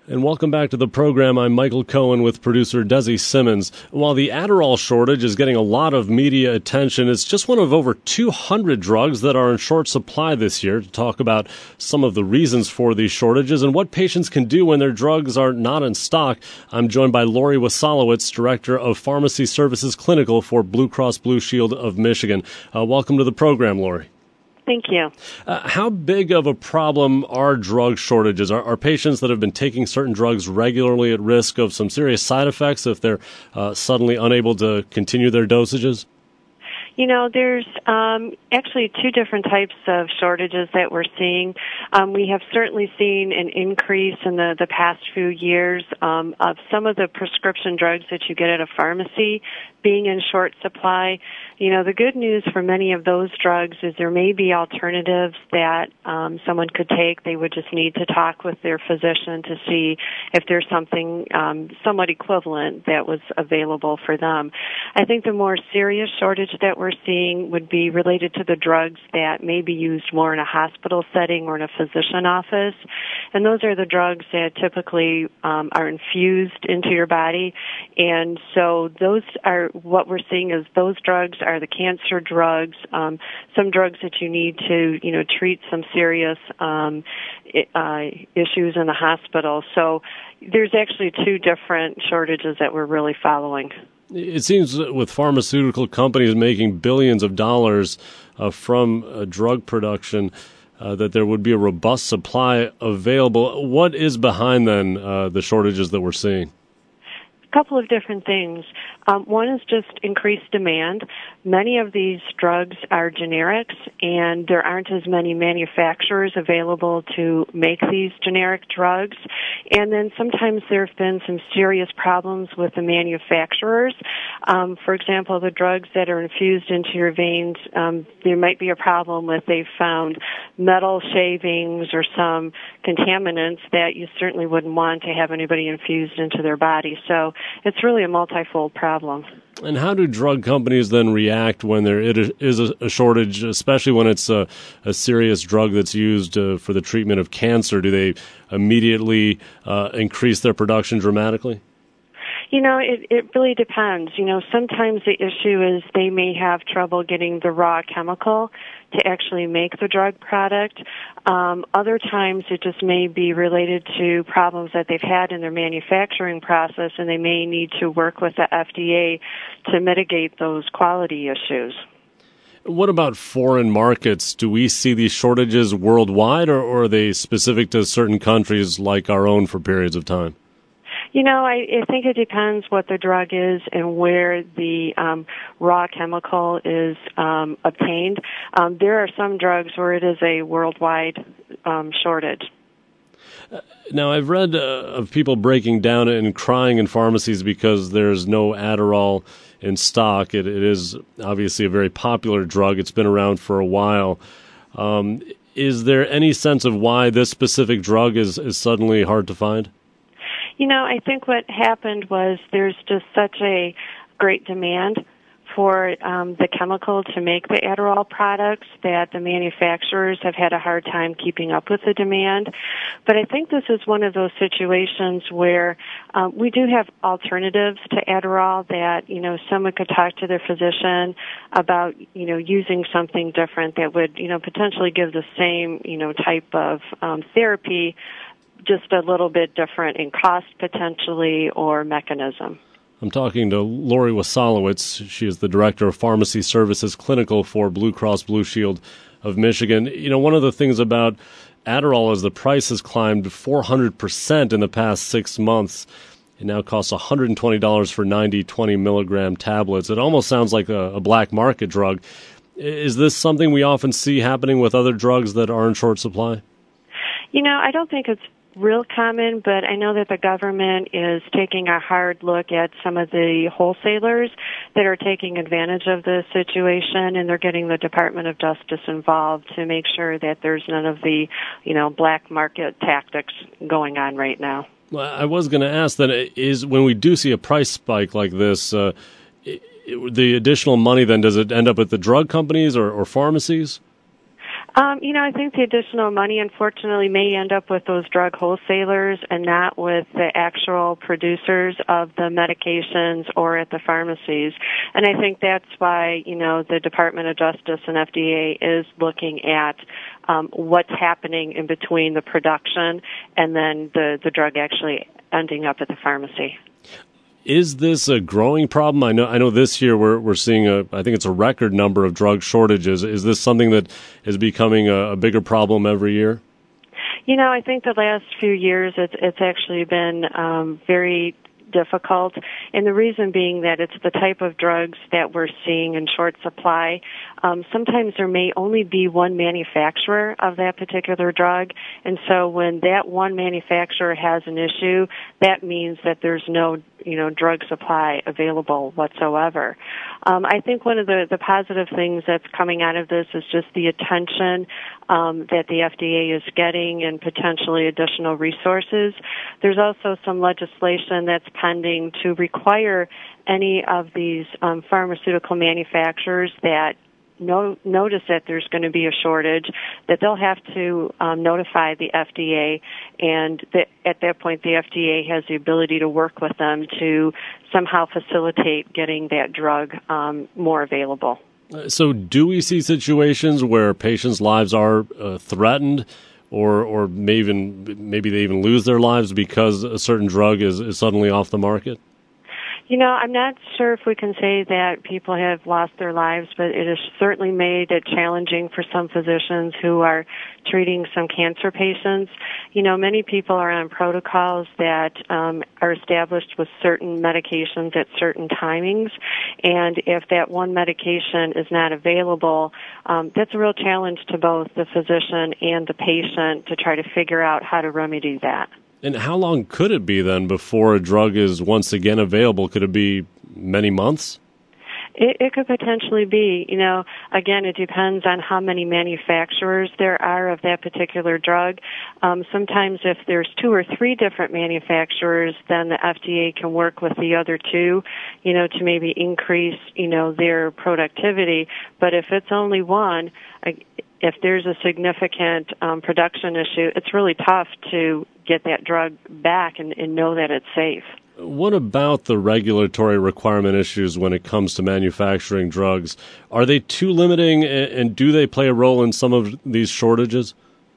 And welcome back to the program. I'm Michael Cohen with producer Desi Simmons. While the Adderall shortage is getting a lot of media attention, it's just one of over 200 drugs that are in short supply this year. To talk about some of the reasons for these shortages and what patients can do when their drugs are not in stock, I'm joined by Lori Wasalowitz, Director of Pharmacy Services Clinical for Blue Cross Blue Shield of Michigan. Welcome to the program, Lori. Thank you. How big of a problem are drug shortages? Are patients that have been taking certain drugs regularly at risk of some serious side effects if they're suddenly unable to continue their dosages? You know, there's actually two different types of shortages that we're seeing. We have certainly seen an increase in the past few years of some of the prescription drugs that you get at a pharmacy being in short supply. You know, the good news for many of those drugs is there may be alternatives that someone could take. They would just need to talk with their physician to see if there's something somewhat equivalent that was available for them. I think the more serious shortage that we're seeing would be related to the drugs that may be used more in a hospital setting or in a physician office. And those are the drugs that typically are infused into your body. And so those are what we're seeing is those drugs are the cancer drugs, some drugs that you need to, treat some serious issues in the hospital. So there's actually two different shortages that we're really following. It seems that with pharmaceutical companies making billions of dollars from drug production, that there would be a robust supply available. What is behind, then, the shortages that we're seeing? A couple of different things. One is just increased demand. Many of these drugs are generics, and there aren't as many manufacturers available to make these generic drugs. And then sometimes there have been some serious problems with the manufacturers. For example, the drugs that are infused into your veins, there might be a problem with they've found metal shavings or some contaminants that you certainly wouldn't want to have anybody infused into their body. So it's really a multifold problem. And how do drug companies then react when there is a shortage, especially when it's a serious drug that's used for the treatment of cancer? Do they immediately increase their production dramatically? It really depends. Sometimes the issue is they may have trouble getting the raw chemical to actually make the drug product. Other times it just may be related to problems that they've had in their manufacturing process, and they may need to work with the FDA to mitigate those quality issues. What about foreign markets? Do we see these shortages worldwide, or are they specific to certain countries like our own for periods of time? I think it depends what the drug is and where the raw chemical is obtained. There are some drugs where it is a worldwide shortage. Now, I've read of people breaking down and crying in pharmacies because there's no Adderall in stock. It is obviously a very popular drug. It's been around for a while. Is there any sense of why this specific drug is suddenly hard to find? I think what happened was there's just such a great demand for the chemical to make the Adderall products that the manufacturers have had a hard time keeping up with the demand. But I think this is one of those situations where we do have alternatives to Adderall that, someone could talk to their physician about, using something different that would, potentially give the same, type of therapy, just a little bit different in cost potentially or mechanism. I'm talking to Lori Wasalowitz. She is the Director of Pharmacy Services Clinical for Blue Cross Blue Shield of Michigan. One of the things about Adderall is the price has climbed 400% in the past 6 months. It now costs $120 for 90 20-milligram tablets. It almost sounds like a black market drug. Is this something we often see happening with other drugs that are in short supply? I don't think it's real common, but I know that the government is taking a hard look at some of the wholesalers that are taking advantage of the situation, and they're getting the Department of Justice involved to make sure that there's none of the, black market tactics going on right now. Well, I was going to ask that is when we do see a price spike like this, the additional money then, does it end up at the drug companies or pharmacies? I think the additional money, unfortunately, may end up with those drug wholesalers and not with the actual producers of the medications or at the pharmacies. And I think that's why, the Department of Justice and FDA is looking at what's happening in between the production and then the drug actually ending up at the pharmacy. Is this a growing problem? I know this year we're seeing I think it's a record number of drug shortages. Is this something that is becoming a bigger problem every year? I think the last few years it's actually been very difficult, and the reason being that it's the type of drugs that we're seeing in short supply. Sometimes there may only be one manufacturer of that particular drug, and so when that one manufacturer has an issue, that means that there's no drug supply available whatsoever. I think one of the positive things that's coming out of this is just the attention that the FDA is getting and potentially additional resources. There's also some legislation that's pending to require any of these pharmaceutical manufacturers that notice that there's going to be a shortage, that they'll have to notify the FDA, and at that point the FDA has the ability to work with them to somehow facilitate getting that drug more available. So do we see situations where patients' lives are threatened, or maybe they even lose their lives because a certain drug is suddenly off the market? I'm not sure if we can say that people have lost their lives, but it has certainly made it challenging for some physicians who are treating some cancer patients. Many people are on protocols that are established with certain medications at certain timings, and if that one medication is not available, that's a real challenge to both the physician and the patient to try to figure out how to remedy that. And how long could it be then before a drug is once again available? Could it be many months? It could potentially be. Again, it depends on how many manufacturers there are of that particular drug. Sometimes if there's 2 or 3 different manufacturers, then the FDA can work with the other 2, to maybe increase, their productivity. But if it's only one, if there's a significant production issue, it's really tough to get that drug back and know that it's safe. What about the regulatory requirement issues when it comes to manufacturing drugs? Are they too limiting, and do they play a role in some of these shortages?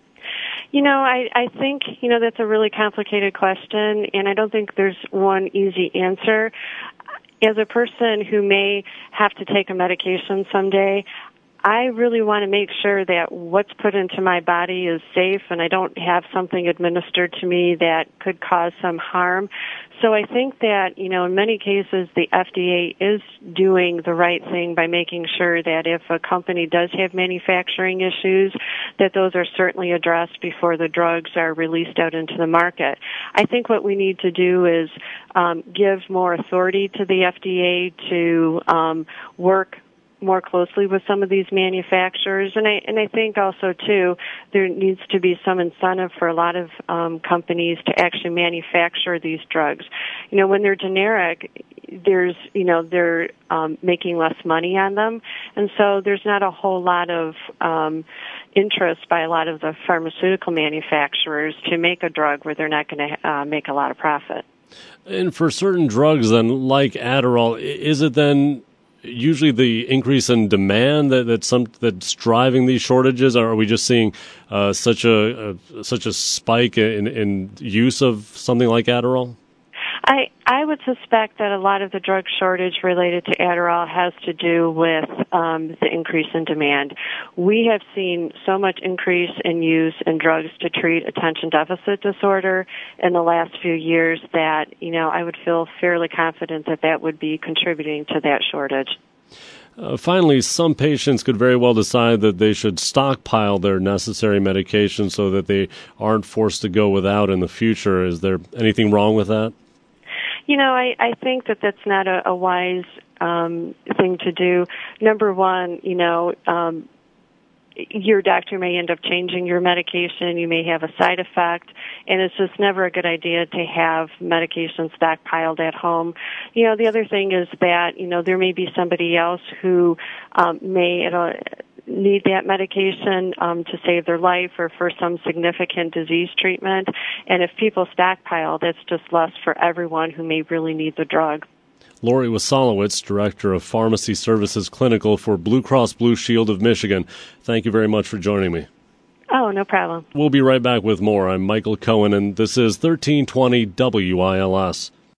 I think, that's a really complicated question, and I don't think there's one easy answer. As a person who may have to take a medication someday, I really want to make sure that what's put into my body is safe and I don't have something administered to me that could cause some harm. So I think that, in many cases the FDA is doing the right thing by making sure that if a company does have manufacturing issues, that those are certainly addressed before the drugs are released out into the market. I think what we need to do is give more authority to the FDA to work more closely with some of these manufacturers, and I think also too there needs to be some incentive for a lot of companies to actually manufacture these drugs. When they're generic, they're making less money on them, and so there's not a whole lot of interest by a lot of the pharmaceutical manufacturers to make a drug where they're not going to make a lot of profit. And for certain drugs, then, like Adderall, is it then usually the increase in demand that's driving these shortages? Or are we just seeing such a spike in use of something like Adderall? I would suspect that a lot of the drug shortage related to Adderall has to do with the increase in demand. We have seen so much increase in use in drugs to treat attention deficit disorder in the last few years that, I would feel fairly confident that would be contributing to that shortage. Finally, some patients could very well decide that they should stockpile their necessary medication so that they aren't forced to go without in the future. Is there anything wrong with that? I think that that's not a wise thing to do. Number one, your doctor may end up changing your medication. You may have a side effect, and it's just never a good idea to have medication stockpiled at home. The other thing is that, there may be somebody else who may need that medication to save their life or for some significant disease treatment. And if people stockpile, that's just less for everyone who may really need the drug. Lori Wasalowitz, Director of Pharmacy Services Clinical for Blue Cross Blue Shield of Michigan. Thank you very much for joining me. Oh, no problem. We'll be right back with more. I'm Michael Cohen, and this is 1320 WILS.